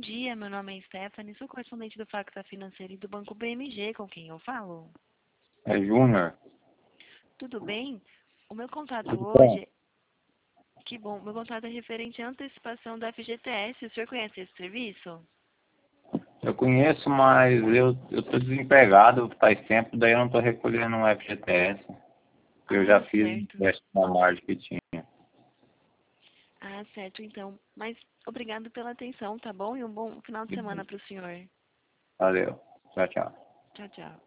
dia, meu nome é Stephanie, sou correspondente do Facta Financeiro e do Banco BMG, com quem eu falo. É Júnior. Tudo bem? O meu contrato Tudo bom? hoje, que bom, meu contrato é referente à antecipação da FGTS. O senhor conhece esse serviço? Eu conheço, mas eu tô desempregado faz tempo, daí eu não tô recolhendo um FGTS. Eu já fiz um Certo. teste na margem que tinha. Certo, então. Mas obrigado pela atenção, tá bom? E um bom final de semana para o senhor. Valeu. Tchau, tchau. Tchau, tchau.